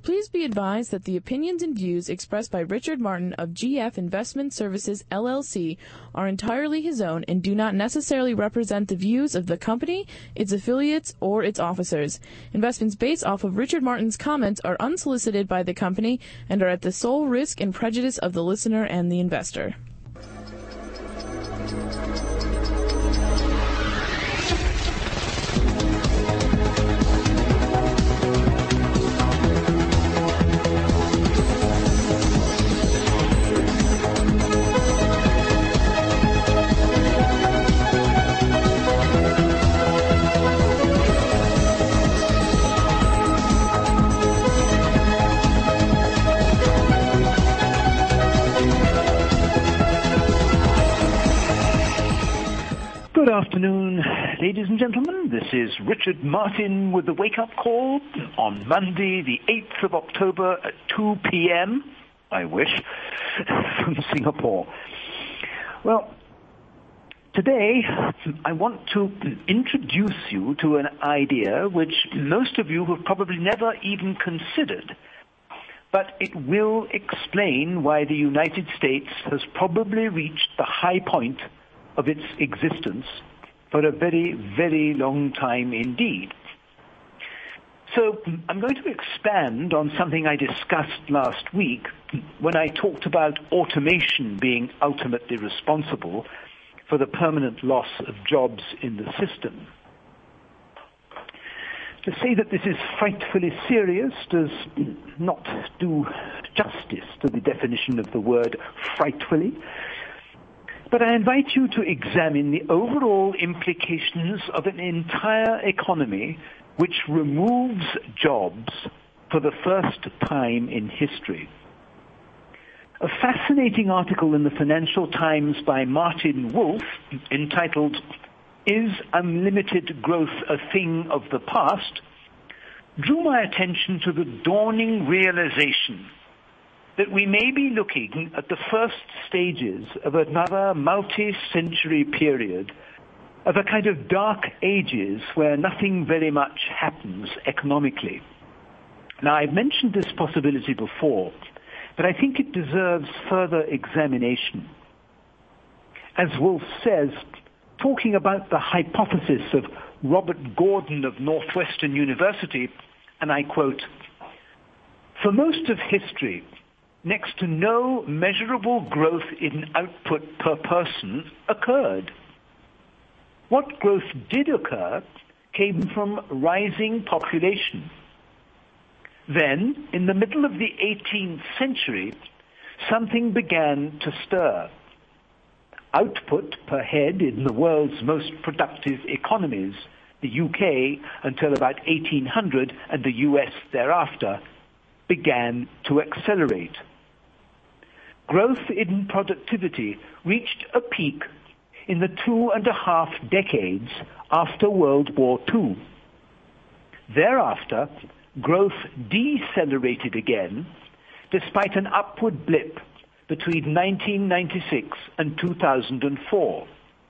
Please be advised that the opinions and views expressed by Richard Martin of GF Investment Services, LLC are entirely his own and do not necessarily represent the views of the company, its affiliates, or its officers. Investments based off of Richard Martin's comments are unsolicited by the company and are at the sole risk and prejudice of the listener and the investor. Good afternoon, ladies and gentlemen. This is Richard Martin with the Wake Up Call on Monday, the 8th of October at 2 p.m., I wish, from Singapore. Well, today I want to introduce you to an idea which most of you have probably never even considered, but it will explain why the United States has probably reached the high point of its existence for a very, very long time indeed. So I'm going to expand on something I discussed last week when I talked about automation being ultimately responsible for the permanent loss of jobs in the system. To say that this is frightfully serious does not do justice to the definition of the word frightfully. But I invite you to examine the overall implications of an entire economy which removes jobs for the first time in history. A fascinating article in the Financial Times by Martin Wolf, entitled, "Is Unlimited Growth a Thing of the Past?" drew my attention to the dawning realization that we may be looking at the first stages of another multi-century period of a kind of dark ages where nothing very much happens economically. Now, I've mentioned this possibility before, but I think it deserves further examination. As Wolf says, talking about the hypothesis of Robert Gordon of Northwestern University, and I quote, "For most of history, next to no measurable growth in output per person occurred. What growth did occur came from rising population. Then, in the middle of the 18th century, something began to stir. Output per head in the world's most productive economies, the UK until about 1800 and the US thereafter, began to accelerate. Growth in productivity reached a peak in the 2.5 decades after World War II. Thereafter, growth decelerated again, despite an upward blip between 1996 and 2004.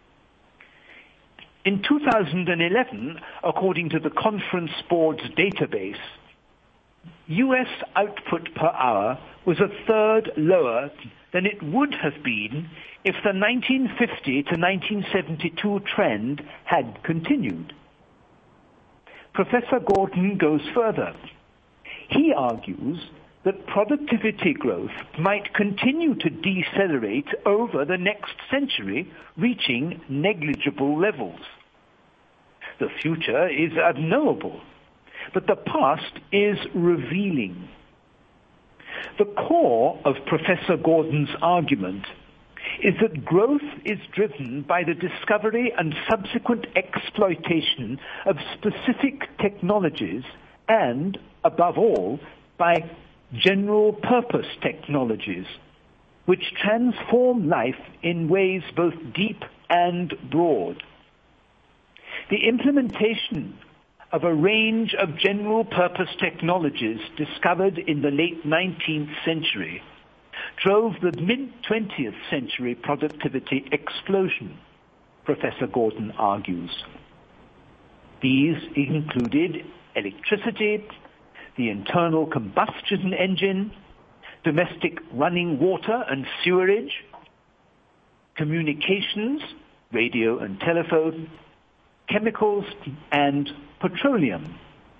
In 2011, according to the Conference Board's database, U.S. output per hour was a third lower than it would have been if the 1950 to 1972 trend had continued. Professor Gordon goes further. He argues that productivity growth might continue to decelerate over the next century, reaching negligible levels. The future is unknowable, but the past is revealing. The core of Professor Gordon's argument is that growth is driven by the discovery and subsequent exploitation of specific technologies and, above all, by general-purpose technologies, which transform life in ways both deep and broad. The implementation of a range of general-purpose technologies discovered in the late 19th century drove the mid-20th century productivity explosion, Professor Gordon argues. These included electricity, the internal combustion engine, domestic running water and sewerage, communications, radio and telephone, chemicals, and petroleum.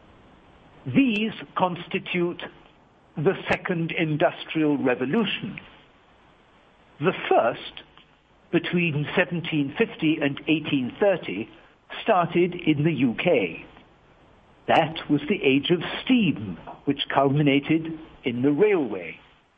These constitute the second industrial revolution. The first, between 1750 and 1830, started in the UK. That was the age of steam, which culminated in the railway.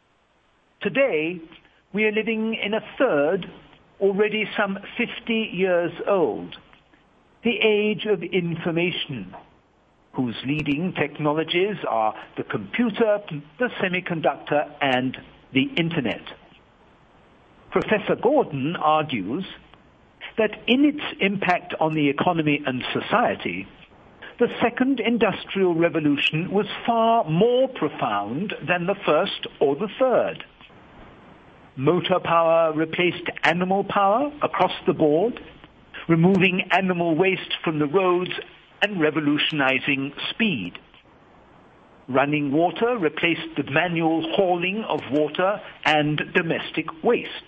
Today, we are living in a third, already some 50 years old, the age of information, whose leading technologies are the computer, the semiconductor, and the internet. Professor Gordon argues that in its impact on the economy and society, the second industrial revolution was far more profound than the first or the third. Motor power replaced animal power across the board, removing animal waste from the roads and revolutionizing speed. Running water replaced the manual hauling of water and domestic waste.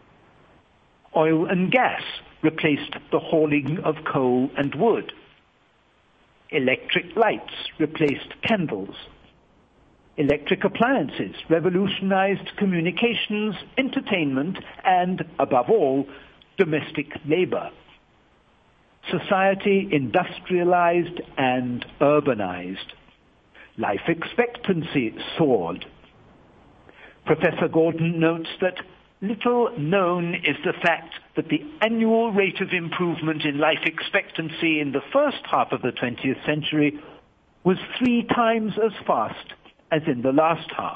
Oil and gas replaced the hauling of coal and wood. Electric lights replaced candles. Electric appliances revolutionized communications, entertainment, and, above all, domestic labor. Society industrialized and urbanized. Life expectancy soared. Professor Gordon notes that little known is the fact that the annual rate of improvement in life expectancy in the first half of the 20th century was 3 times as fast as in the last half.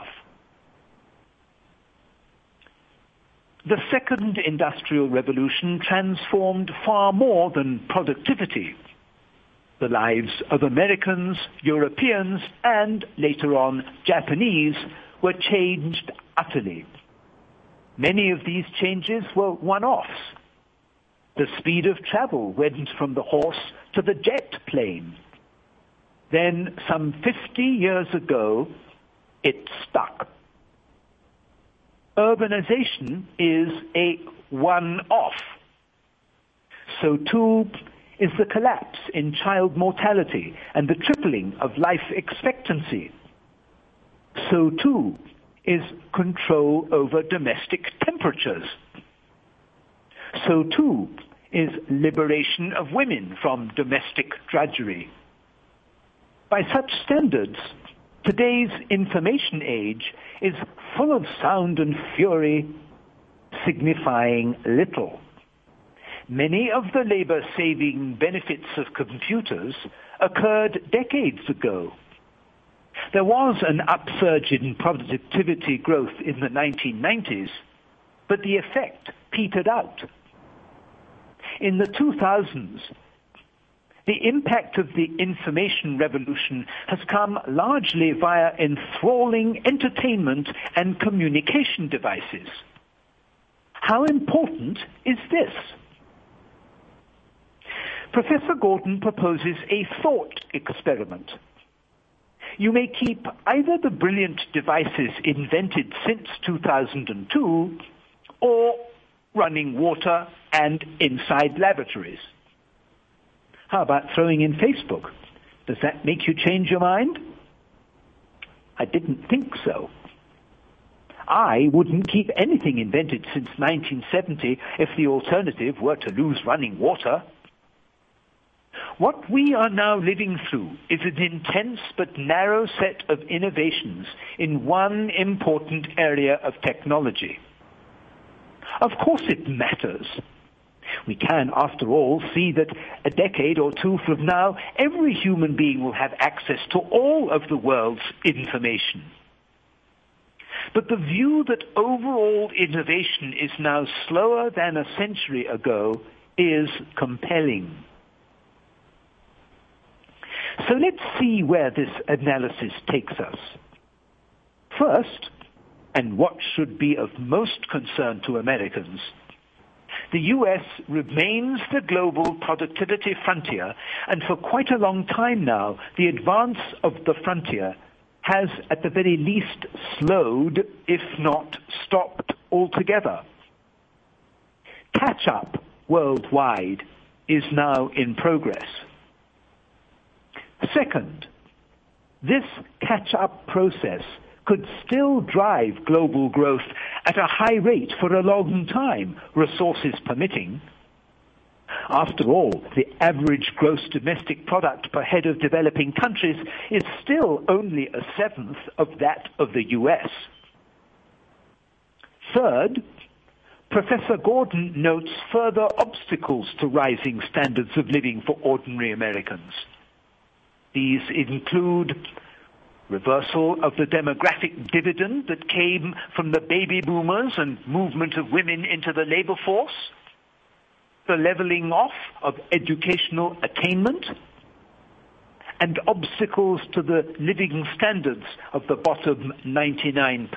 The second industrial revolution transformed far more than productivity. The lives of Americans, Europeans, and later on Japanese were changed utterly. Many of these changes were one-offs. The speed of travel went from the horse to the jet plane. Then, some 50 years ago, it stuck. Urbanization is a one-off. So too is the collapse in child mortality and the tripling of life expectancy. So too is control over domestic temperatures. So too is liberation of women from domestic drudgery. By such standards, today's information age is full of sound and fury, signifying little. Many of the labor-saving benefits of computers occurred decades ago. There was an upsurge in productivity growth in the 1990s, but the effect petered out. In the 2000s, the impact of the information revolution has come largely via enthralling entertainment and communication devices. How important is this? Professor Gordon proposes a thought experiment. You may keep either the brilliant devices invented since 2002 or running water and inside laboratories. How about throwing in Facebook? Does that make you change your mind? I didn't think so. I wouldn't keep anything invented since 1970 if the alternative were to lose running water. What we are now living through is an intense but narrow set of innovations in one important area of technology. Of course it matters. We can, after all, see that a decade or two from now, every human being will have access to all of the world's information. But the view that overall innovation is now slower than a century ago is compelling. So let's see where this analysis takes us. First, and what should be of most concern to Americans, the U.S. remains the global productivity frontier, and for quite a long time now, the advance of the frontier has at the very least slowed, if not stopped altogether. Catch-up worldwide is now in progress. Second, this catch-up process could still drive global growth at a high rate for a long time, resources permitting. After all, the average gross domestic product per head of developing countries is still only a seventh of that of the US. Third, Professor Gordon notes further obstacles to rising standards of living for ordinary Americans. These include reversal of the demographic dividend that came from the baby boomers and movement of women into the labor force, the leveling off of educational attainment, and obstacles to the living standards of the bottom 99%.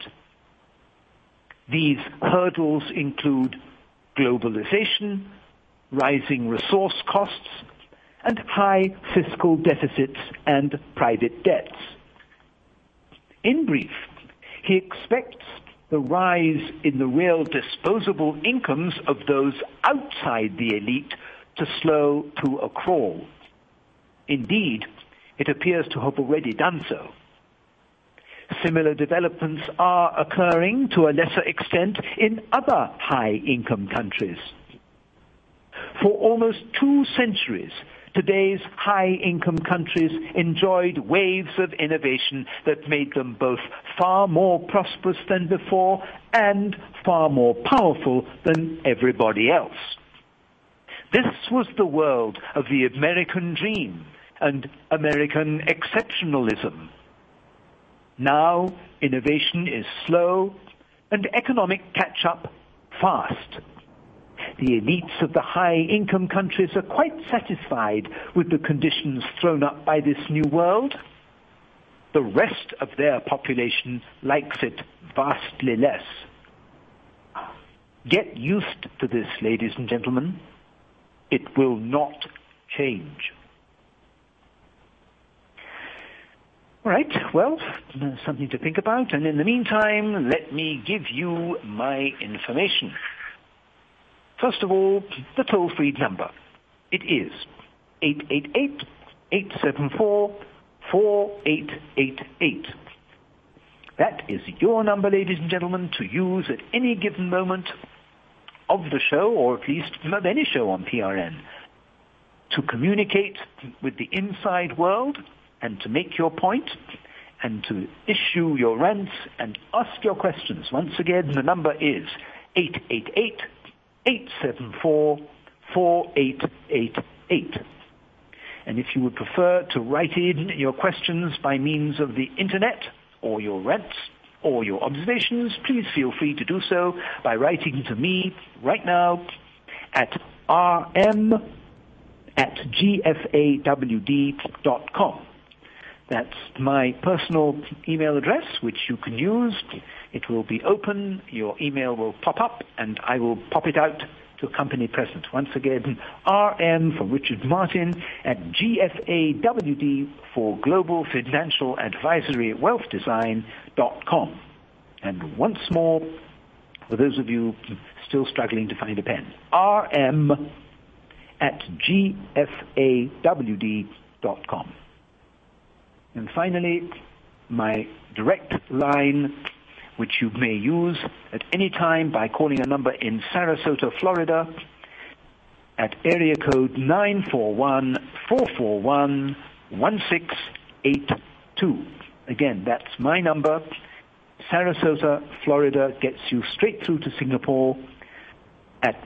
These hurdles include globalization, rising resource costs, and high fiscal deficits and private debts. In brief, he expects the rise in the real disposable incomes of those outside the elite to slow to a crawl. Indeed, it appears to have already done so. Similar developments are occurring to a lesser extent in other high-income countries. For almost 2 centuries, today's high-income countries enjoyed waves of innovation that made them both far more prosperous than before and far more powerful than everybody else. This was the world of the American dream and American exceptionalism. Now, innovation is slow and economic catch-up fast. The elites of the high-income countries are quite satisfied with the conditions thrown up by this new world. The rest of their population likes it vastly less. Get used to this, ladies and gentlemen. It will not change. All right, well, something to think about. And in the meantime, let me give you my information. First of all, the toll-free number. It is 888-874-4888. That is your number, ladies and gentlemen, to use at any given moment of the show, or at least of any show on PRN, to communicate with the inside world and to make your point and to issue your rants and ask your questions. Once again, the number is 888-874-4888. And if you would prefer to write in your questions by means of the internet, or your rants, or your observations, please feel free to do so by writing to me right now at rm@gfawd.com. That's my personal email address, which you can use. It will be open, your email will pop up, and I will pop it out to company present. Once again, RM for Richard Martin at GFAWD for Global Financial Advisory Wealth Design.com. And once more, for those of you still struggling to find a pen, RM at GFAWD.com. And finally, my direct line, which you may use at any time by calling a number in Sarasota, Florida, at area code 941-441-1682. Again, that's my number. Sarasota, Florida gets you straight through to Singapore at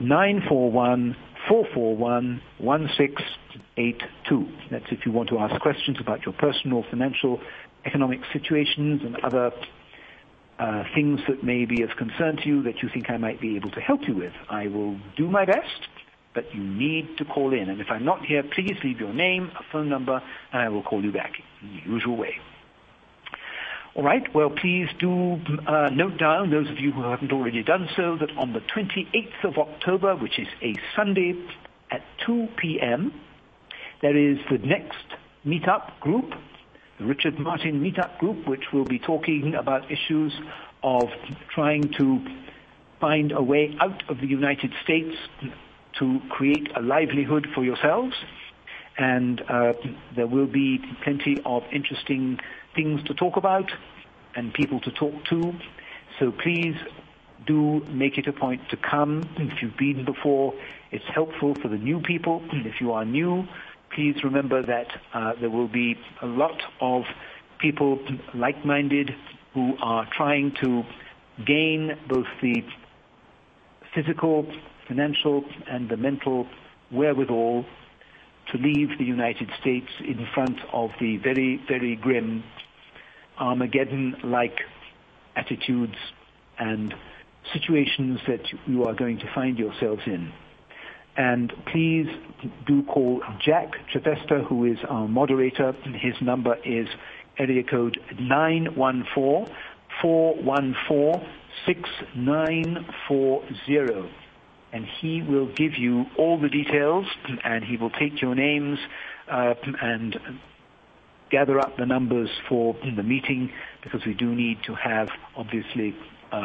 941-441-1682. That's if you want to ask questions about your personal, financial, economic situations and other things that may be of concern to you that you think I might be able to help you with. I will do my best, but you need to call in. And if I'm not here, please leave your name, a phone number, and I will call you back in the usual way. All right, well, please do note down, those of you who haven't already done so, that on the 28th of October, which is a Sunday at 2 p.m., there is the next meetup group the Richard Martin Meetup Group, which will be talking about issues of trying to find a way out of the United States to create a livelihood for yourselves. And there will be plenty of interesting things to talk about and people to talk to. So please do make it a point to come. If you've been before, it's helpful for the new people. If you are new, please remember that there will be a lot of people like-minded who are trying to gain both the physical, financial, and the mental wherewithal to leave the United States in front of the very, very grim Armageddon-like attitudes and situations that you are going to find yourselves in. And please do call Jack Trevesta, who is our moderator. His number is area code 914-414-6940. And he will give you all the details, and he will take your names and gather up the numbers for the meeting, because we do need to have, obviously,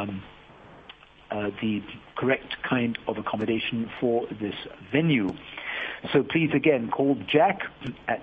the correct kind of accommodation for this venue. So please, again, call Jack at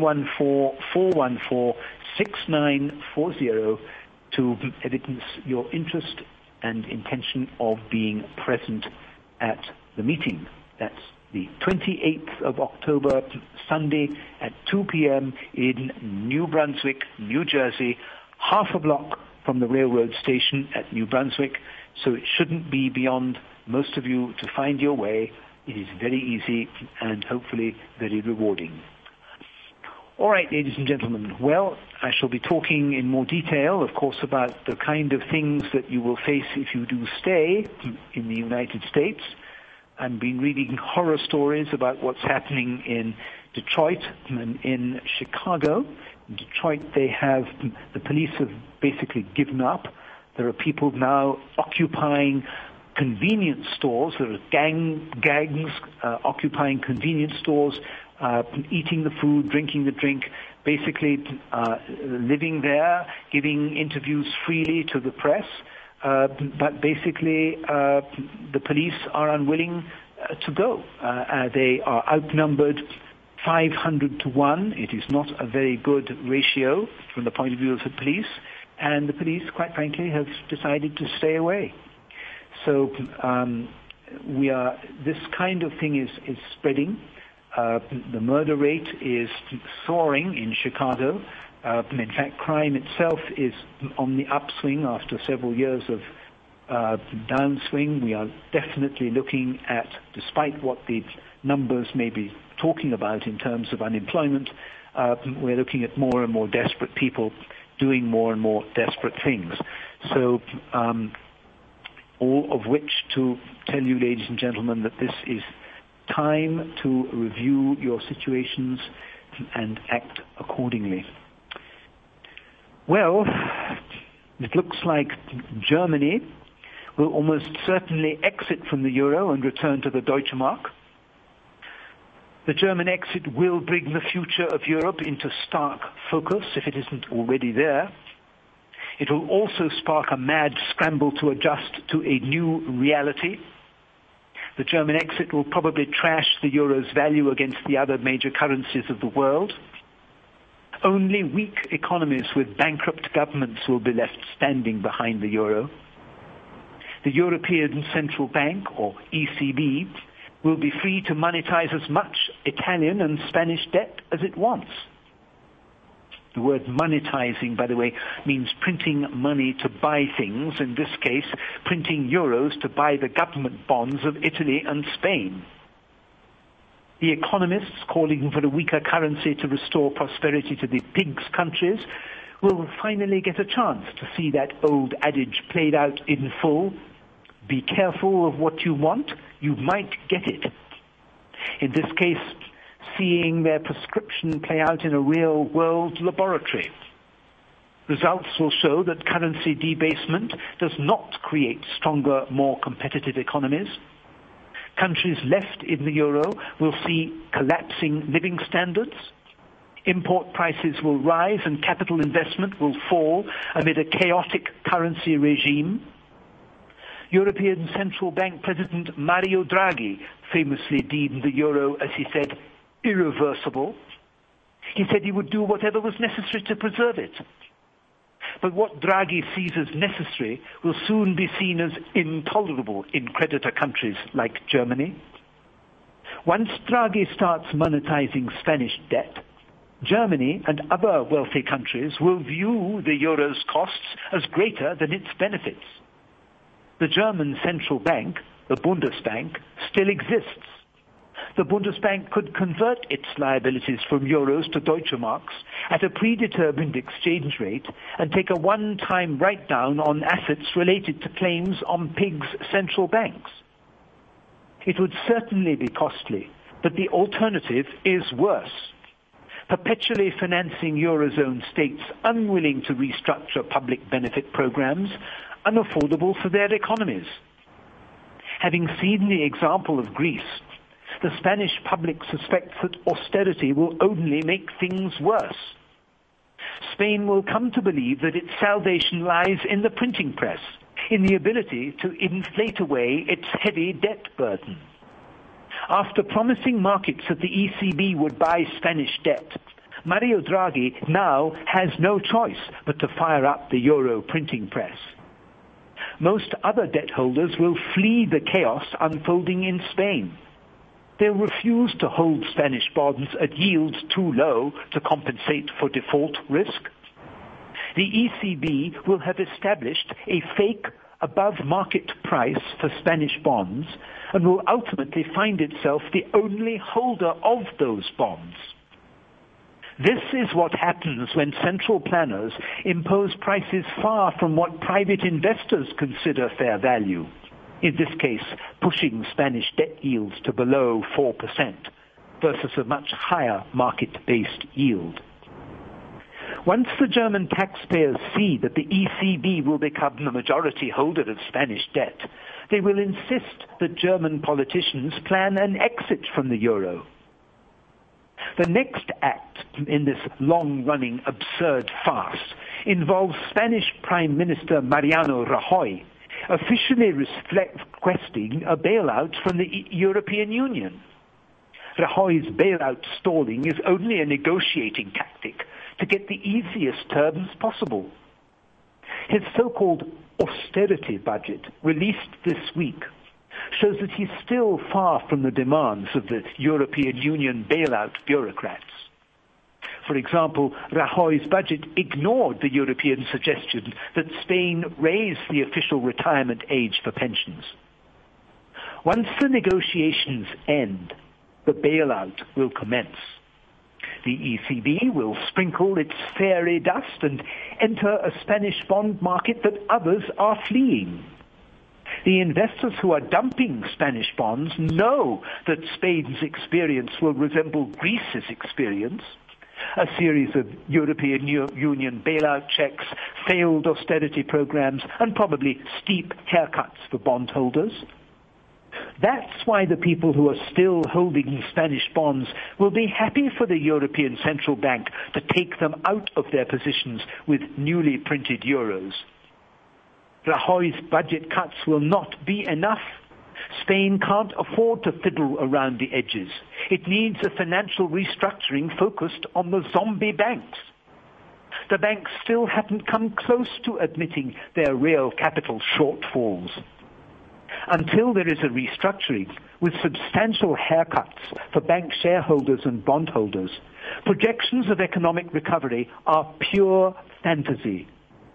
914-414-6940 to evidence your interest and intention of being present at the meeting. That's the 28th of October, Sunday at 2 p.m. in New Brunswick, New Jersey, half a block from the railroad station at New Brunswick. So it shouldn't be beyond most of you to find your way. It is very easy and hopefully very rewarding. All right, ladies and gentlemen. Well, I shall be talking in more detail, of course, about the kind of things that you will face if you do stay in the United States. I've been reading horror stories about what's happening in Detroit and in Chicago. In Detroit, the police have basically given up. There are people now occupying convenience stores. There are gangs occupying convenience stores, eating the food, drinking the drink, basically living there, giving interviews freely to the press. But basically, the police are unwilling to go. They are outnumbered 500 to 1. It is not a very good ratio from the point of view of the police. And the police, quite frankly, have decided to stay away. So this kind of thing is spreading. The murder rate is soaring in Chicago. In fact, crime itself is on the upswing after several years of downswing. We are definitely looking at, despite what the numbers may be talking about in terms of unemployment, we're looking at more and more desperate people doing more and more desperate things. So all of which to tell you, ladies and gentlemen, that this is time to review your situations and act accordingly. Well, it looks like Germany will almost certainly exit from the euro and return to the Deutsche Mark. The German exit will bring the future of Europe into stark focus, if it isn't already there. It will also spark a mad scramble to adjust to a new reality. The German exit will probably trash the euro's value against the other major currencies of the world. Only weak economies with bankrupt governments will be left standing behind the euro. The European Central Bank, or ECB, will be free to monetize as much Italian and Spanish debt as it wants. The word monetizing, by the way, means printing money to buy things, in this case, printing euros to buy the government bonds of Italy and Spain. The economists calling for a weaker currency to restore prosperity to the pigs countries will finally get a chance to see that old adage played out in full. Be careful of what you want, you might get it. In this case, seeing their prescription play out in a real-world laboratory. Results will show that currency debasement does not create stronger, more competitive economies. Countries left in the euro will see collapsing living standards. Import prices will rise and capital investment will fall amid a chaotic currency regime. European Central Bank President Mario Draghi famously deemed the euro, as he said, irreversible. He said he would do whatever was necessary to preserve it. But what Draghi sees as necessary will soon be seen as intolerable in creditor countries like Germany. Once Draghi starts monetizing Spanish debt, Germany and other wealthy countries will view the euro's costs as greater than its benefits. The German central bank, the Bundesbank, still exists. The Bundesbank could convert its liabilities from euros to Deutsche Marks at a predetermined exchange rate and take a one-time write-down on assets related to claims on PIG's central banks. It would certainly be costly, but the alternative is worse. Perpetually financing Eurozone states unwilling to restructure public benefit programs, unaffordable for their economies. Having seen the example of Greece, the Spanish public suspects that austerity will only make things worse. Spain will come to believe that its salvation lies in the printing press, in the ability to inflate away its heavy debt burden. After promising markets that the ECB would buy Spanish debt, Mario Draghi now has no choice but to fire up the euro printing press. Most other debt holders will flee the chaos unfolding in Spain. They'll refuse to hold Spanish bonds at yields too low to compensate for default risk. The ECB will have established a fake above-market price for Spanish bonds and will ultimately find itself the only holder of those bonds. This is what happens when central planners impose prices far from what private investors consider fair value. In this case, pushing Spanish debt yields to below 4% versus a much higher market-based yield. Once the German taxpayers see that the ECB will become the majority holder of Spanish debt, they will insist that German politicians plan an exit from the euro. The next act in this long-running absurd farce involves Spanish Prime Minister Mariano Rajoy officially requesting a bailout from the European Union. Rajoy's bailout stalling is only a negotiating tactic to get the easiest terms possible. His so-called austerity budget, released this week, shows that he's still far from the demands of the European Union bailout bureaucrats. For example, Rajoy's budget ignored the European suggestion that Spain raise the official retirement age for pensions. Once the negotiations end, the bailout will commence. The ECB will sprinkle its fairy dust and enter a Spanish bond market that others are fleeing. The investors who are dumping Spanish bonds know that Spain's experience will resemble Greece's experience. A series of European Union bailout checks, failed austerity programs, and probably steep haircuts for bondholders. That's why the people who are still holding Spanish bonds will be happy for the European Central Bank to take them out of their positions with newly printed euros. Rajoy's budget cuts will not be enough. Spain can't afford to fiddle around the edges. It needs a financial restructuring focused on the zombie banks. The banks still haven't come close to admitting their real capital shortfalls. Until there is a restructuring with substantial haircuts for bank shareholders and bondholders, projections of economic recovery are pure fantasy.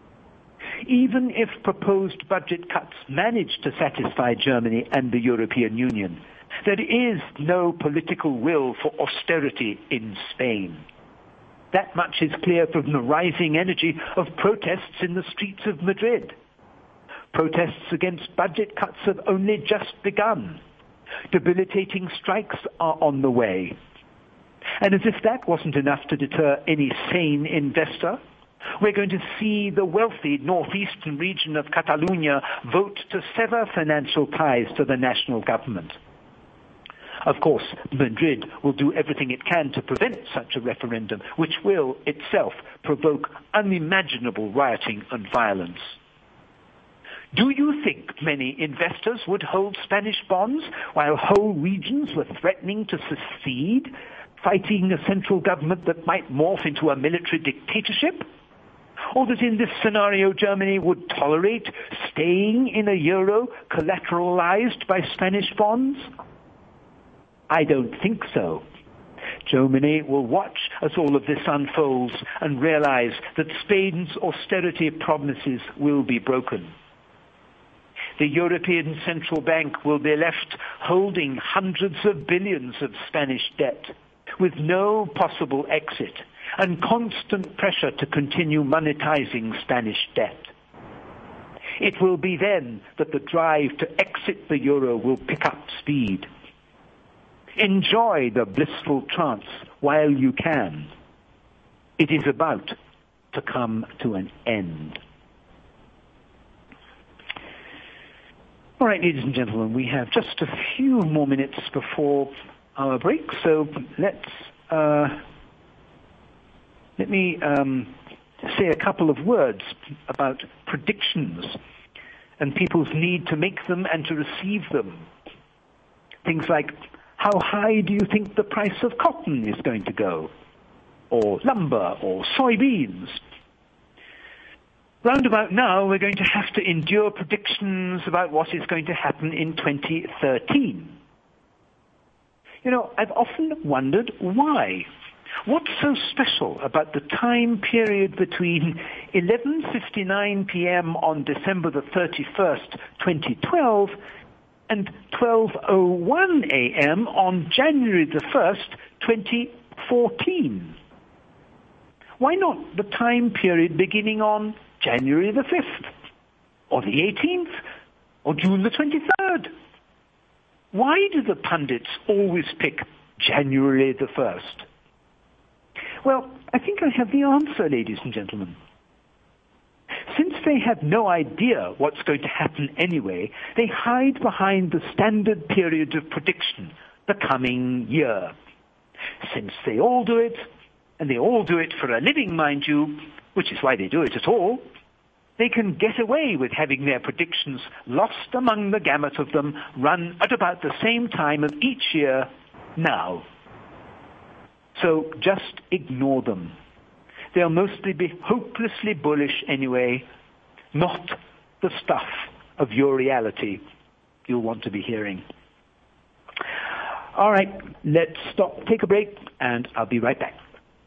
Even if proposed budget cuts manage to satisfy Germany and the European Union, there is no political will for austerity in Spain. That much is clear from the rising energy of protests in the streets of Madrid. Protests against budget cuts have only just begun. Debilitating strikes are on the way. And as if that wasn't enough to deter any sane investor, we're going to see the wealthy northeastern region of Catalonia vote to sever financial ties to the national government. Of course, Madrid will do everything it can to prevent such a referendum, which will itself provoke unimaginable rioting and violence. Do you think many investors would hold Spanish bonds while whole regions were threatening to secede, fighting a central government that might morph into a military dictatorship? Or that in this scenario Germany would tolerate staying in a euro collateralized by Spanish bonds? I don't think so. Germany will watch as all of this unfolds and realize that Spain's austerity promises will be broken. The European Central Bank will be left holding hundreds of billions of Spanish debt with no possible exit and constant pressure to continue monetizing Spanish debt. It will be then that the drive to exit the euro will pick up speed. Enjoy the blissful trance while you can. It is about to come to an end. All right, ladies and gentlemen, we have just a few more minutes before our break, so let me say a couple of words about predictions and people's need to make them and to receive them. Things like, how high do you think the price of cotton is going to go? Or lumber, or soybeans? Round about now, we're going to have to endure predictions about what is going to happen in 2013. You know, I've often wondered why. What's so special about the time period between 11:59 p.m. on December the 31st, 2012, and 12:01 a.m. on January the 1st, 2014? Why not the time period beginning on January the 5th, or the 18th, or June the 23rd? Why do the pundits always pick January the 1st? Well, I think I have the answer, ladies and gentlemen. Since they have no idea what's going to happen anyway, they hide behind the standard period of prediction, the coming year. Since they all do it, and they all do it for a living, mind you, which is why they do it at all, they can get away with having their predictions lost among the gamut of them run at about the same time of each year now. So just ignore them. They'll mostly be hopelessly bullish anyway, not the stuff of your reality you'll want to be hearing. All right, let's stop, take a break, and I'll be right back.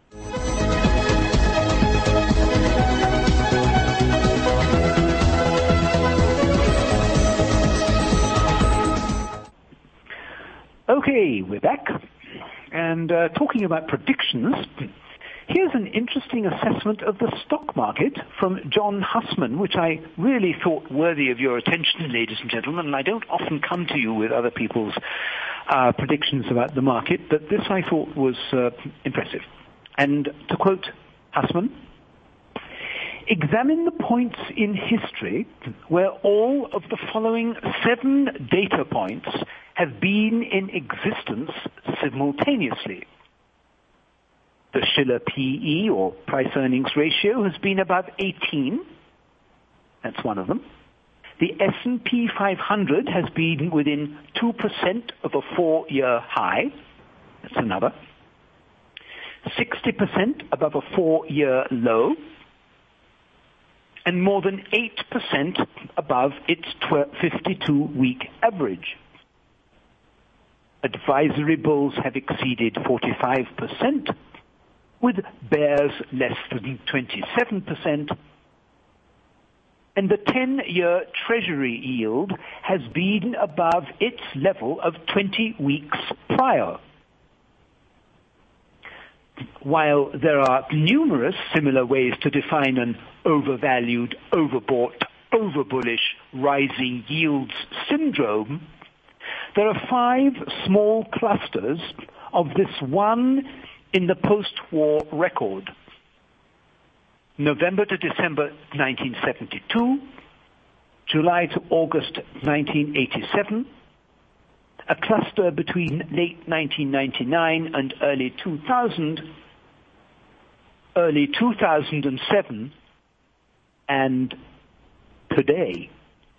Okay, we're back. And talking about predictions, here's an interesting assessment of the stock market from John Hussman, which I really thought worthy of your attention, ladies and gentlemen. And I don't often come to you with other people's predictions about the market, but this I thought was impressive. And to quote Hussman, examine the points in history where all of the following 7 data points have been in existence simultaneously. The Shiller PE, or price-earnings ratio, has been above 18. That's one of them. The S&P 500 has been within 2% of a 4-year high. That's another. 60% above a 4-year low. And more than 8% above its 52-week average. Advisory bulls have exceeded 45%, with bears less than 27%, and the 10-year Treasury yield has been above its level of 20 weeks prior. While there are numerous similar ways to define an overvalued, overbought, overbullish, rising yields syndrome, there are 5 small clusters of this one in the post-war record. November to December 1972, July to August 1987, a cluster between late 1999 and early 2007, and today.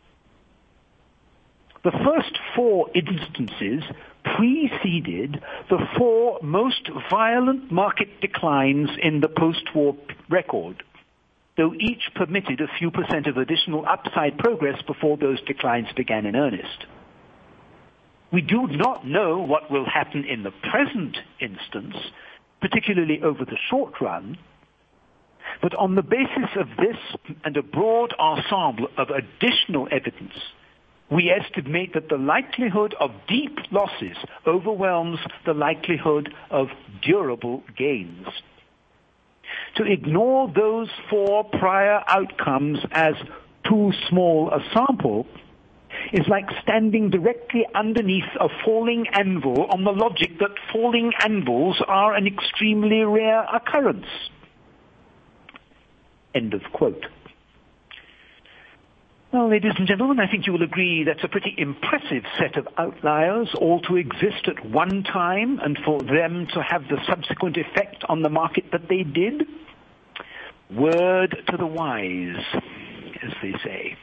The first 4 instances preceded the 4 most violent market declines in the post-war record, though each permitted a few % of additional upside progress before those declines began in earnest. We do not know what will happen in the present instance, particularly over the short run, but on the basis of this and a broad ensemble of additional evidence, we estimate that the likelihood of deep losses overwhelms the likelihood of durable gains. To ignore those 4 prior outcomes as too small a sample is like standing directly underneath a falling anvil on the logic that falling anvils are an extremely rare occurrence. End of quote. Well, ladies and gentlemen, I think you will agree that's a pretty impressive set of outliers, all to exist at one time and for them to have the subsequent effect on the market that they did. Word to the wise, as they say.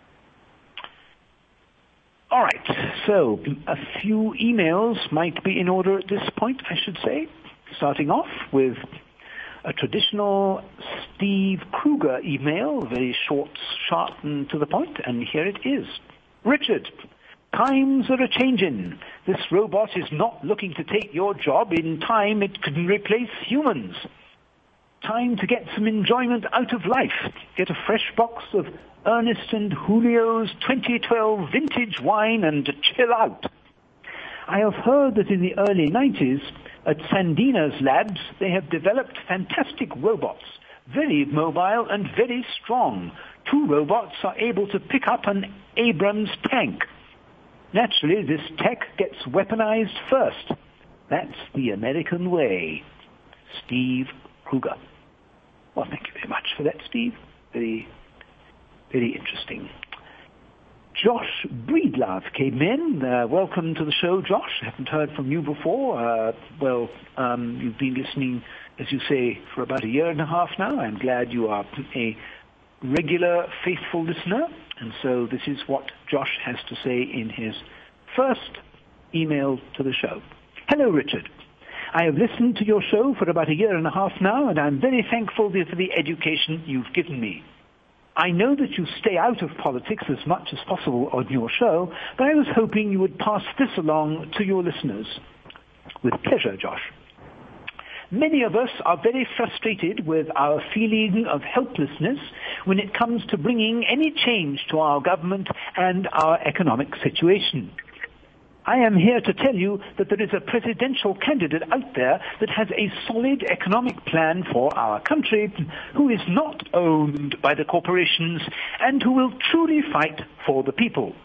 All right, so a few emails might be in order at this point, I should say, starting off with a traditional Steve Kruger email, very short, sharp, and to the point, and here it is. Richard, times are a-changin'. This robot is not looking to take your job. In time, it can replace humans. Time to get some enjoyment out of life. Get a fresh box of Ernest and Julio's 2012 vintage wine and chill out. I have heard that in the early 90s, at Sandina's labs, they have developed fantastic robots, very mobile and very strong. 2 robots are able to pick up an Abrams tank. Naturally, this tech gets weaponized first. That's the American way. Steve Kruger. Well, thank you very much for that, Steve. Very, very interesting. Josh Breedlove came in. Welcome to the show, Josh. I haven't heard from you before. You've been listening, as you say, for about a year and a half now. I'm glad you are a regular, faithful listener. And so this is what Josh has to say in his first email to the show. Hello, Richard. I have listened to your show for about a year and a half now, and I'm very thankful for the education you've given me. I know that you stay out of politics as much as possible on your show, but I was hoping you would pass this along to your listeners. With pleasure, Josh. Many of us are very frustrated with our feeling of helplessness when it comes to bringing any change to our government and our economic situation. I am here to tell you that there is a presidential candidate out there that has a solid economic plan for our country, who is not owned by the corporations and who will truly fight for the people.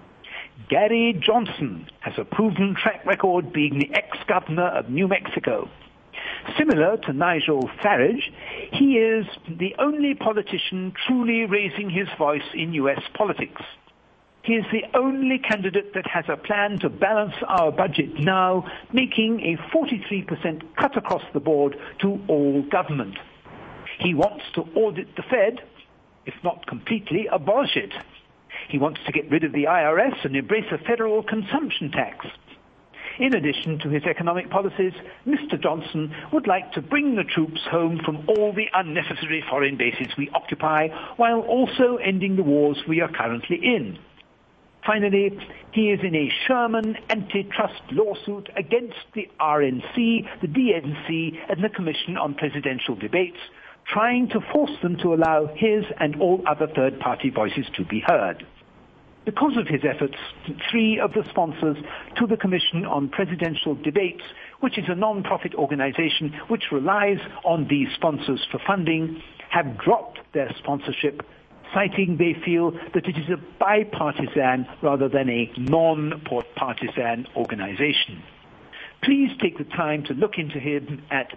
Gary Johnson has a proven track record being the ex-governor of New Mexico. Similar to Nigel Farage, he is the only politician truly raising his voice in U.S. politics. He is the only candidate that has a plan to balance our budget now, making a 43% cut across the board to all government. He wants to audit the Fed, if not completely abolish it. He wants to get rid of the IRS and embrace a federal consumption tax. In addition to his economic policies, Mr. Johnson would like to bring the troops home from all the unnecessary foreign bases we occupy, while also ending the wars we are currently in. Finally, he is in a Sherman antitrust lawsuit against the RNC, the DNC, and the Commission on Presidential Debates, trying to force them to allow his and all other third-party voices to be heard. Because of his efforts, 3 of the sponsors to the Commission on Presidential Debates, which is a non-profit organization which relies on these sponsors for funding, have dropped their sponsorship, citing they feel that it is a bipartisan rather than a non-partisan organization. Please take the time to look into him at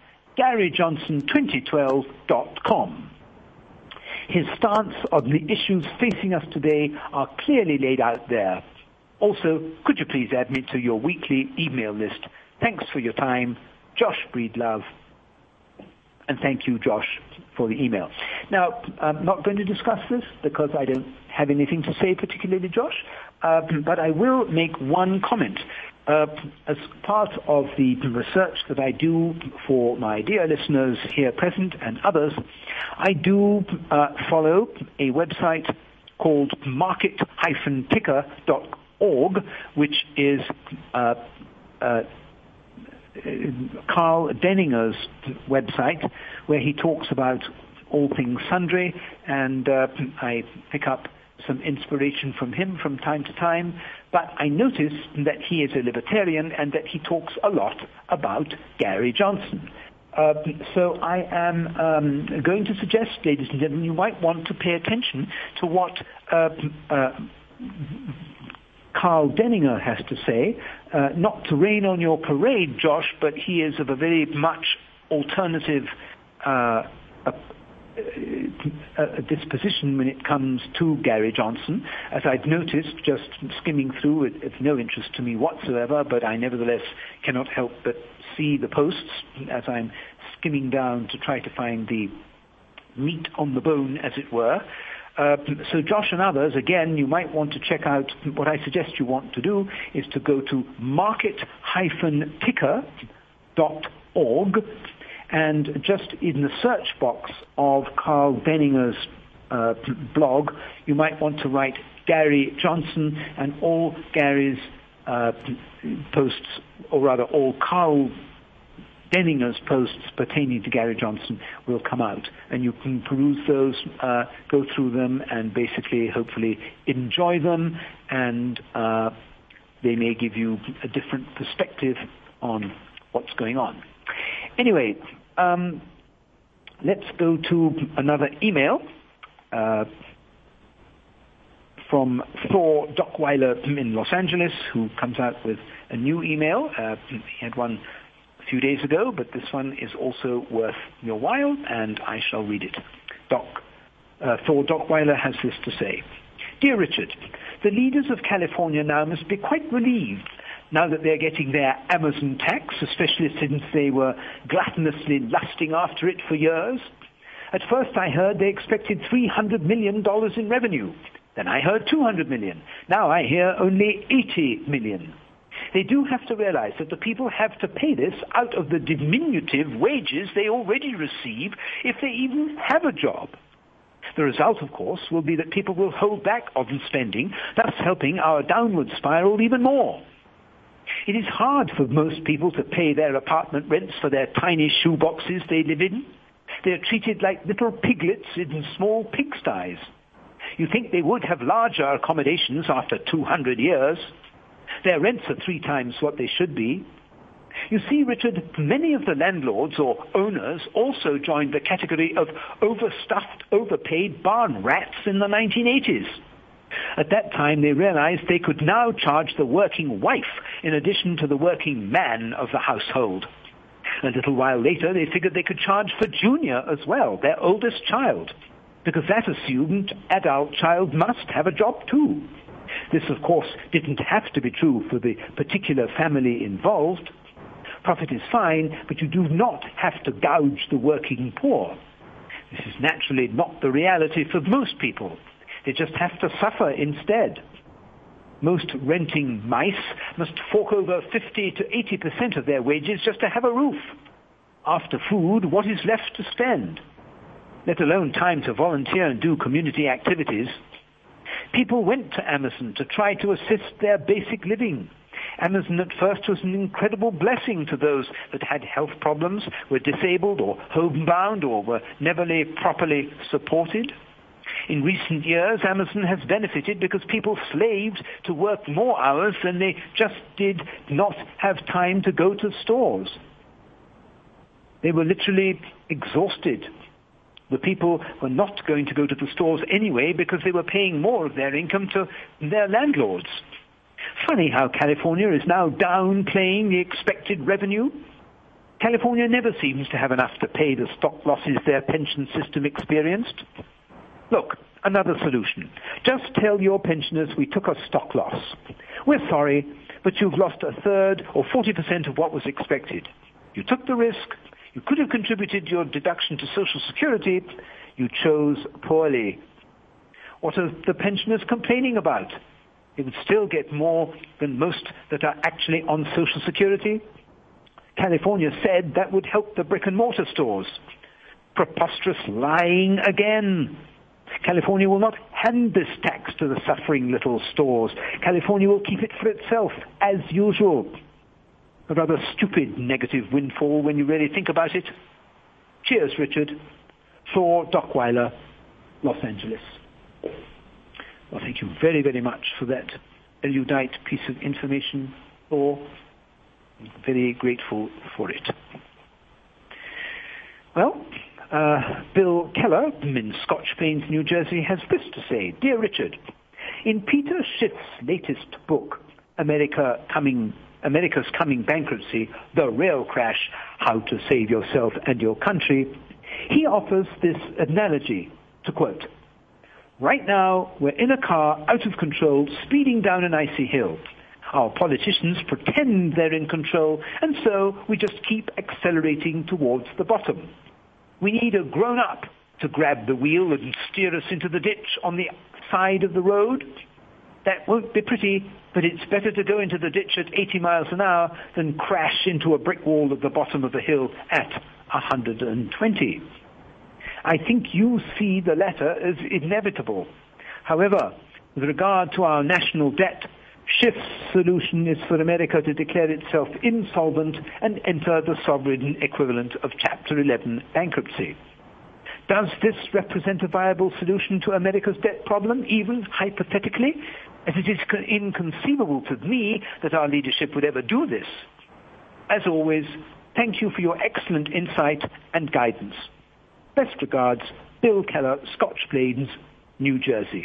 GaryJohnson2012.com. His stance on the issues facing us today are clearly laid out there. Also, could you please add me to your weekly email list? Thanks for your time. Josh Breedlove. And thank you, Josh, for the email. Now, I'm not going to discuss this because I don't have anything to say particularly, Josh, but I will make one comment. As part of the research that I do for my dear listeners here present and others, I do follow a website called market-ticker.org, which is Carl Denninger's website, where he talks about all things sundry, and I pick up some inspiration from him from time to time. But I notice that he is a libertarian and that he talks a lot about Gary Johnson. So I am going to suggest, ladies and gentlemen, you might want to pay attention to what Carl Denninger has to say. Not to rain on your parade, Josh, but he is of a very much alternative disposition when it comes to Gary Johnson. As I've noticed, just skimming through, it's no interest to me whatsoever, but I nevertheless cannot help but see the posts as I'm skimming down to try to find the meat on the bone, as it were. So Josh and others, again, you might want to check out. What I suggest you want to do is to go to market-ticker.org, and just in the search box of Carl Denninger's blog, you might want to write Gary Johnson, and all Gary's posts, or rather all Carl Denninger's posts pertaining to Gary Johnson will come out, and you can peruse those, go through them, and basically, hopefully, enjoy them, and they may give you a different perspective on what's going on. Anyway, let's go to another email from Thor Dockweiler in Los Angeles, who comes out with a new email. He had one a few days ago, but this one is also worth your while, and I shall read it. Thor Dockweiler has this to say. Dear Richard, the leaders of California now must be quite relieved now that they're getting their Amazon tax, especially since they were gluttonously lusting after it for years. At first I heard they expected $300 million in revenue. Then I heard $200 million. Now I hear only $80 million. They do have to realize that the people have to pay this out of the diminutive wages they already receive if they even have a job. The result, of course, will be that people will hold back on spending, thus helping our downward spiral even more. It is hard for most people to pay their apartment rents for their tiny shoeboxes they live in. They are treated like little piglets in small pigsties. You think they would have larger accommodations after 200 years. Their rents are 3 times what they should be. You see, Richard, many of the landlords or owners also joined the category of overstuffed, overpaid barn rats in the 1980s. At that time, they realized they could now charge the working wife in addition to the working man of the household. A little while later, they figured they could charge for Junior as well, their oldest child, because that assumed adult child must have a job too. This, of course, didn't have to be true for the particular family involved. Profit is fine, but you do not have to gouge the working poor. This is naturally not the reality for most people. They just have to suffer instead. Most renting mice must fork over 50 to 80% of their wages just to have a roof. After food, what is left to spend? Let alone time to volunteer and do community activities. People went to Amazon to try to assist their basic living. Amazon at first was an incredible blessing to those that had health problems, were disabled or homebound, or were never properly supported. In recent years, Amazon has benefited because people slaved to work more hours than they just did not have time to go to stores. They were literally exhausted. The people were not going to go to the stores anyway because they were paying more of their income to their landlords. Funny how California is now downplaying the expected revenue. California never seems to have enough to pay the stock losses their pension system experienced. Look, another solution. Just tell your pensioners we took a stock loss. We're sorry, but you've lost a third or 40% of what was expected. You took the risk. You could have contributed your deduction to Social Security. You chose poorly. What are the pensioners complaining about? They would still get more than most that are actually on Social Security. California said that would help the brick and mortar stores. Preposterous lying again. California will not hand this tax to the suffering little stores. California will keep it for itself, as usual. A rather stupid negative windfall when you really think about it. Cheers, Richard. Thor Dockweiler, Los Angeles. Well, thank you very, very much for that erudite piece of information, Thor. I'm very grateful for it. Well, Bill Keller in Scotch Plains, New Jersey, has this to say. Dear Richard, in Peter Schiff's latest book, America's Coming Bankruptcy, The Rail Crash, How to Save Yourself and Your Country, he offers this analogy, to quote, right now, we're in a car out of control, speeding down an icy hill. Our politicians pretend they're in control, and so we just keep accelerating towards the bottom. We need a grown-up to grab the wheel and steer us into the ditch on the side of the road. That won't be pretty, but it's better to go into the ditch at 80 miles an hour than crash into a brick wall at the bottom of the hill at 120. I think you see the latter as inevitable. However, with regard to our national debt, Schiff's solution is for America to declare itself insolvent and enter the sovereign equivalent of Chapter 11 bankruptcy. Does this represent a viable solution to America's debt problem, even hypothetically? As it is inconceivable to me that our leadership would ever do this. As always, thank you for your excellent insight and guidance. Best regards, Bill Keller, Scotch Plains, New Jersey.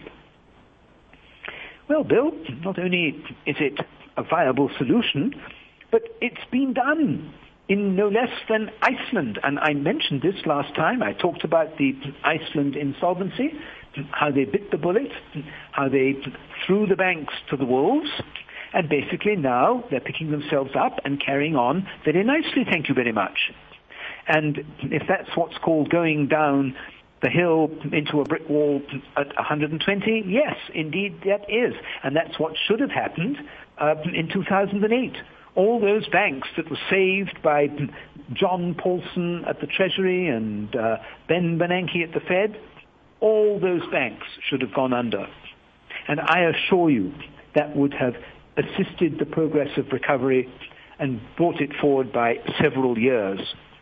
Well, Bill, not only is it a viable solution, but it's been done in no less than Iceland. And I mentioned this last time. I talked about the Iceland insolvency, how they bit the bullet, how they threw the banks to the wolves, and basically now they're picking themselves up and carrying on very nicely, thank you very much. And if that's what's called going down the hill into a brick wall at 120, yes, indeed that is. And that's what should have happened in 2008. All those banks that were saved by John Paulson at the Treasury and Ben Bernanke at the Fed, all those banks should have gone under. And I assure you that would have assisted the progress of recovery and brought it forward by several years.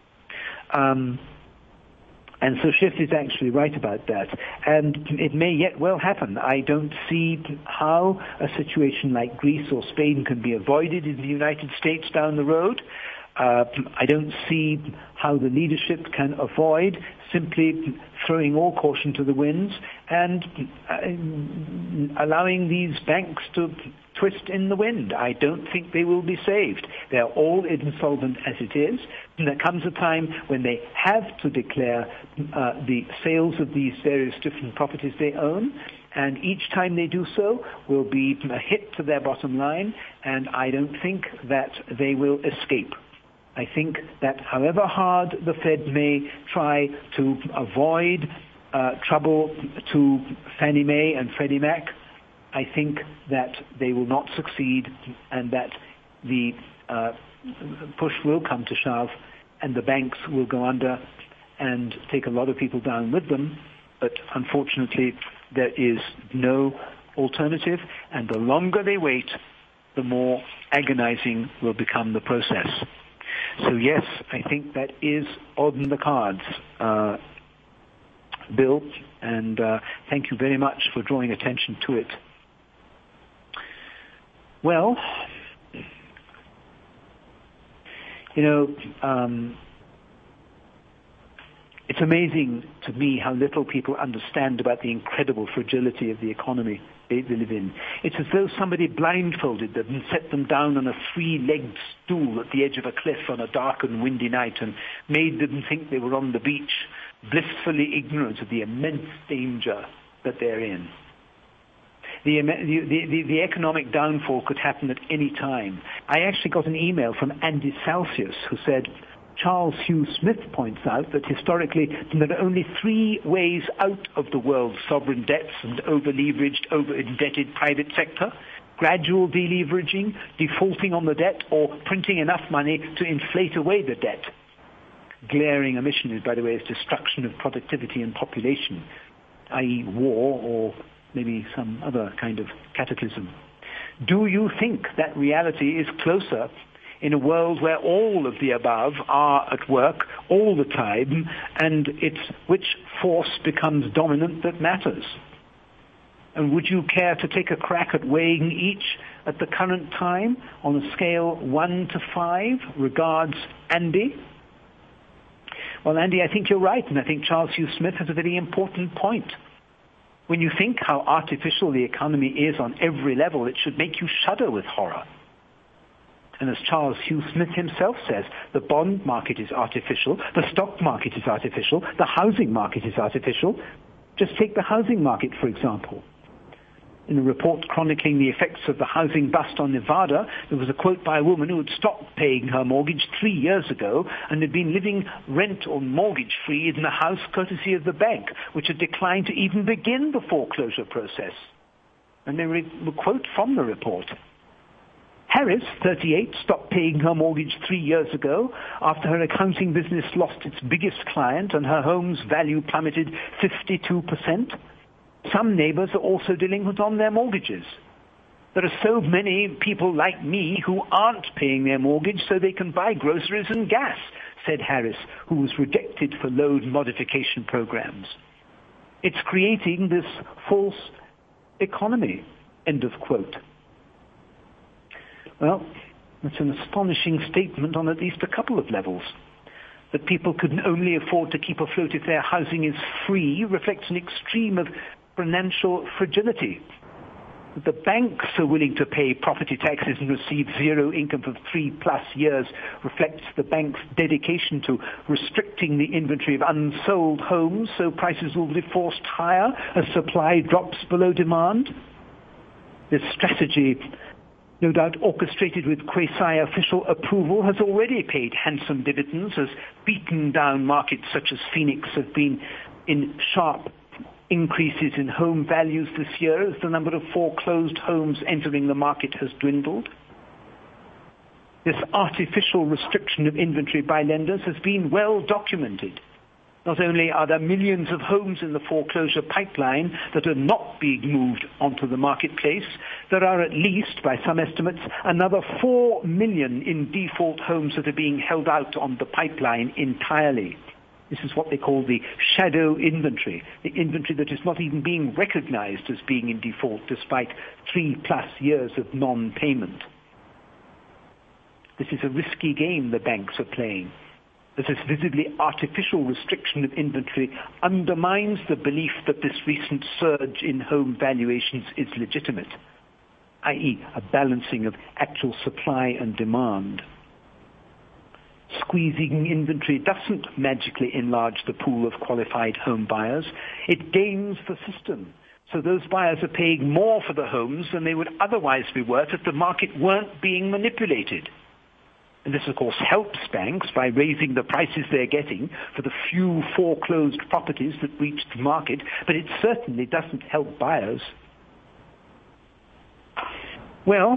And so Schiff is actually right about that. And it may yet well happen. I don't see how a situation like Greece or Spain can be avoided in the United States down the road. I don't see how the leadership can avoid simply throwing all caution to the winds and allowing these banks to twist in the wind. I don't think they will be saved. They're all insolvent as it is. And there comes a time when they have to declare the sales of these various different properties they own, and each time they do so will be a hit to their bottom line, and I don't think that they will escape. I think that however hard the Fed may try to avoid trouble to Fannie Mae and Freddie Mac, I think that they will not succeed, and that the push will come to shove, and the banks will go under and take a lot of people down with them. But unfortunately, there is no alternative, and the longer they wait, the more agonizing will become the process. So yes, I think that is on the cards, Bill, and thank you very much for drawing attention to it. Well, it's amazing to me how little people understand about the incredible fragility of the economy they live in. It's as though somebody blindfolded them and set them down on a three-legged stool at the edge of a cliff on a dark and windy night and made them think they were on the beach, blissfully ignorant of the immense danger that they're in. The economic downfall could happen at any time. I actually got an email from Andy Salcius who said, Charles Hugh Smith points out that historically there are only three ways out of the world's sovereign debts and over-leveraged, over-indebted private sector: gradual deleveraging, defaulting on the debt, or printing enough money to inflate away the debt. Glaring omission, by the way, is destruction of productivity and population, i.e. war or maybe some other kind of cataclysm. Do you think that reality is closer in a world where all of the above are at work all the time, and it's which force becomes dominant that matters? And would you care to take a crack at weighing each at the current time on a scale 1 to 5? Regards, Andy. Well, Andy, I think you're right, and I think Charles Hugh Smith has a very important point. When you think how artificial the economy is on every level, it should make you shudder with horror. And as Charles Hugh Smith himself says, the bond market is artificial, the stock market is artificial, the housing market is artificial. Just take the housing market, for example. In a report chronicling the effects of the housing bust on Nevada, there was a quote by a woman who had stopped paying her mortgage 3 years ago and had been living rent or mortgage-free in a house courtesy of the bank, which had declined to even begin the foreclosure process. And they were a quote from the report. Harris, 38, stopped paying her mortgage 3 years ago after her accounting business lost its biggest client and her home's value plummeted 52%. Some neighbors are also delinquent on their mortgages. There are so many people like me who aren't paying their mortgage so they can buy groceries and gas, said Harris, who was rejected for loan modification programs. It's creating this false economy, end of quote. Well, that's an astonishing statement on at least a couple of levels. That people can only afford to keep afloat if their housing is free reflects an extreme of financial fragility. That the banks are willing to pay property taxes and receive zero income for 3+ years reflects the bank's dedication to restricting the inventory of unsold homes so prices will be forced higher as supply drops below demand. This strategy, no doubt orchestrated with quasi-official approval, has already paid handsome dividends as beaten down markets such as Phoenix have been in sharp increases in home values this year as the number of foreclosed homes entering the market has dwindled. This artificial restriction of inventory by lenders has been well documented. Not only are there millions of homes in the foreclosure pipeline that are not being moved onto the marketplace, there are at least, by some estimates, another 4 million in default homes that are being held out on the pipeline entirely. This is what they call the shadow inventory, the inventory that is not even being recognized as being in default despite 3+ years of non-payment. This is a risky game the banks are playing. This visibly artificial restriction of inventory undermines the belief that this recent surge in home valuations is legitimate, i.e. a balancing of actual supply and demand. Squeezing inventory doesn't magically enlarge the pool of qualified home buyers. It gains the system. So those buyers are paying more for the homes than they would otherwise be worth if the market weren't being manipulated. And this, of course, helps banks by raising the prices they're getting for the few foreclosed properties that reach the market, but it certainly doesn't help buyers. Well,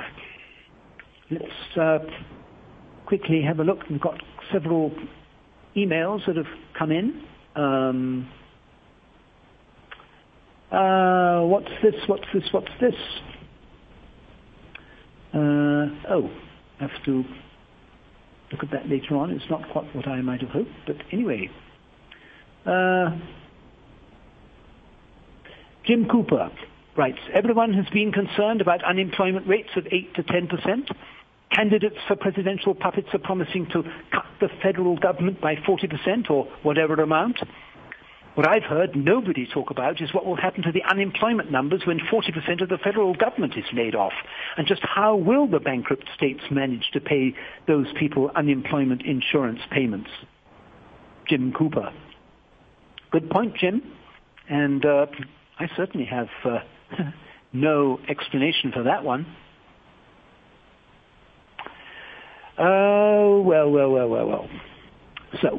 let's quickly have a look. We've got several emails that have come in. What's this? I have to look at that later on. It's not quite what I might have hoped, but anyway. Jim Cooper writes, everyone has been concerned about unemployment rates of 8 to 10%. Candidates for presidential puppets are promising to cut the federal government by 40% or whatever amount. What I've heard nobody talk about is what will happen to the unemployment numbers when 40% of the federal government is laid off, and just how will the bankrupt states manage to pay those people unemployment insurance payments. Jim Cooper. Good point, Jim. And I certainly have no explanation for that one. Well. So,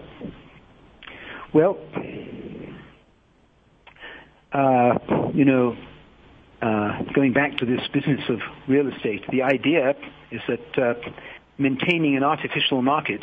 going back to this business of real estate, the idea is that maintaining an artificial market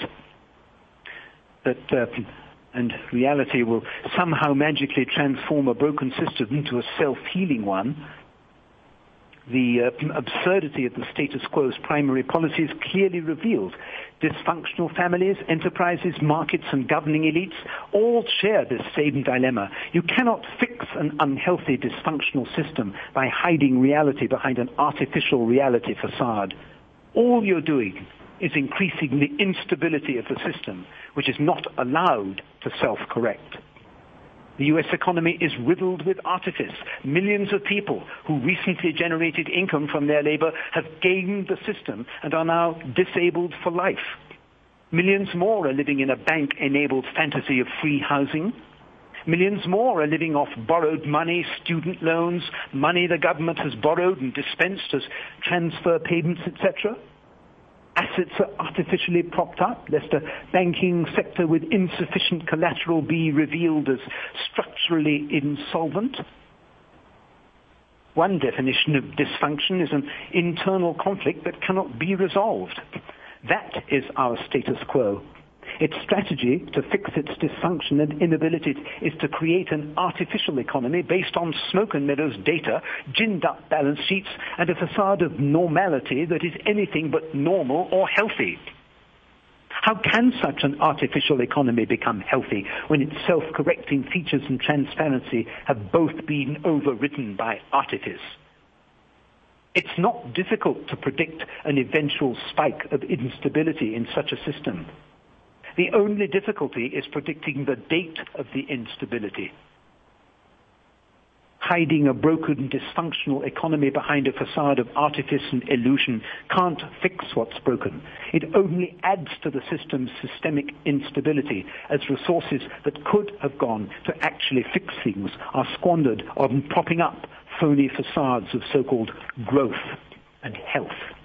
and reality will somehow magically transform a broken system into a self-healing one. The absurdity of the status quo's primary policies clearly revealed. Dysfunctional families, enterprises, markets, and governing elites all share this same dilemma. You cannot fix an unhealthy, dysfunctional system by hiding reality behind an artificial reality facade. All you're doing is increasing the instability of the system, which is not allowed to self-correct. The U.S. economy is riddled with artifice. Millions of people who recently generated income from their labor have gamed the system and are now disabled for life. Millions more are living in a bank-enabled fantasy of free housing. Millions more are living off borrowed money, student loans, money the government has borrowed and dispensed as transfer payments, etc. Assets are artificially propped up, lest a banking sector with insufficient collateral be revealed as structurally insolvent. One definition of dysfunction is an internal conflict that cannot be resolved. That is our status quo. Its strategy to fix its dysfunction and inability is to create an artificial economy based on smoke and mirrors data, ginned-up balance sheets, and a facade of normality that is anything but normal or healthy. How can such an artificial economy become healthy when its self-correcting features and transparency have both been overridden by artifice? It's not difficult to predict an eventual spike of instability in such a system. The only difficulty is predicting the date of the instability. Hiding a broken, dysfunctional economy behind a facade of artifice and illusion can't fix what's broken. It only adds to the system's systemic instability, as resources that could have gone to actually fix things are squandered on propping up phony facades of so-called growth and health.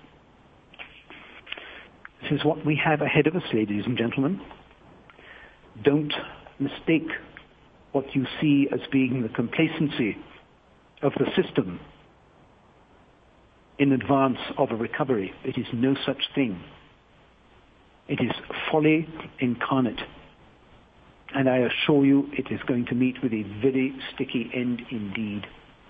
This is what we have ahead of us, ladies and gentlemen. Don't mistake what you see as being the complacency of the system in advance of a recovery. It is no such thing. It is folly incarnate. And I assure you it is going to meet with a very sticky end indeed.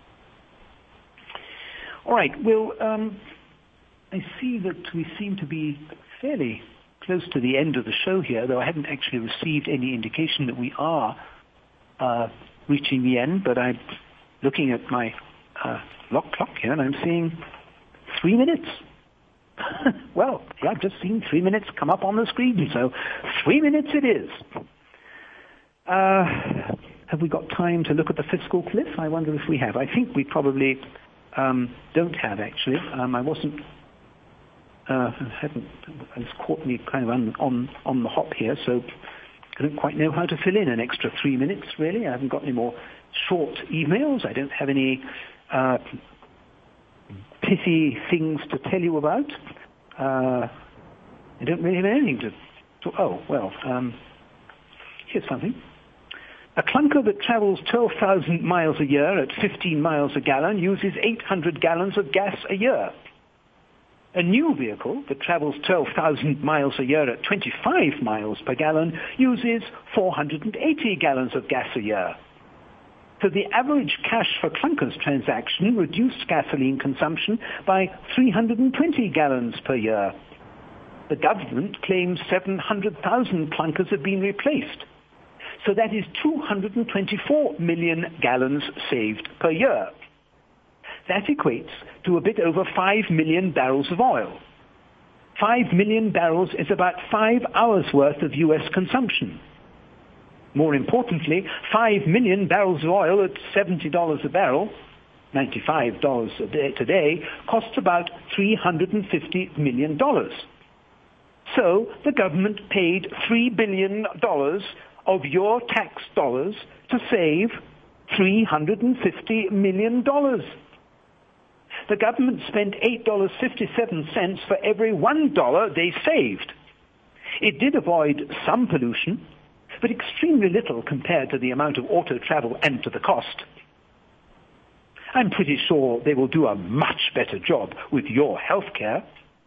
All right, well, I see that we seem to be fairly close to the end of the show here, though I haven't actually received any indication that we are reaching the end, but I'm looking at my clock here and I'm seeing 3 minutes. Well, yeah, I've just seen 3 minutes come up on the screen, so 3 minutes it is. Have we got time to look at the fiscal cliff? I wonder if we have. I think we probably don't have, actually. I wasn't... it's caught me kind of on the hop here, so I don't quite know how to fill in an extra 3 minutes, really. I haven't got any more short emails. I don't have any pithy things to tell you about. I don't really have anything to here's something. A clunker that travels 12,000 miles a year at 15 miles a gallon uses 800 gallons of gas a year. A new vehicle that travels 12,000 miles a year at 25 miles per gallon uses 480 gallons of gas a year. So the average cash for clunkers transaction reduced gasoline consumption by 320 gallons per year. The government claims 700,000 clunkers have been replaced. So that is 224 million gallons saved per year. That equates to a bit over 5 million barrels of oil. 5 million barrels is about 5 hours' worth of U.S. consumption. More importantly, 5 million barrels of oil at $70 a barrel, $95 a day today, costs about $350 million. So the government paid $3 billion of your tax dollars to save $350 million. the government spent $8.57 for every $1 they saved. It did avoid some pollution, but extremely little compared to the amount of auto travel and to the cost. I'm pretty sure they will do a much better job with your health care.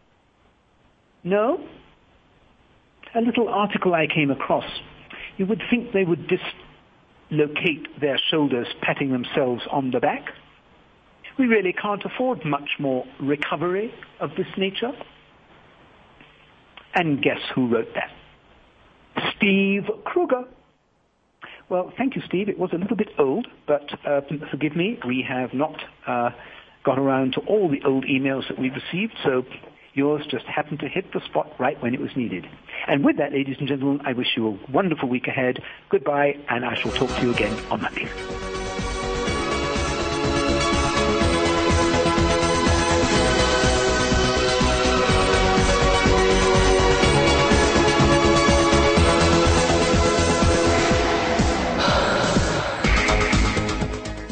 No? A little article I came across. You would think they would dislocate their shoulders, patting themselves on the back. We really can't afford much more recovery of this nature. And guess who wrote that? Steve Kruger. Well, thank you, Steve. It was a little bit old, but forgive me, we have not got around to all the old emails that we've received, so yours just happened to hit the spot right when it was needed. And with that, ladies and gentlemen, I wish you a wonderful week ahead. Goodbye, and I shall talk to you again on Monday.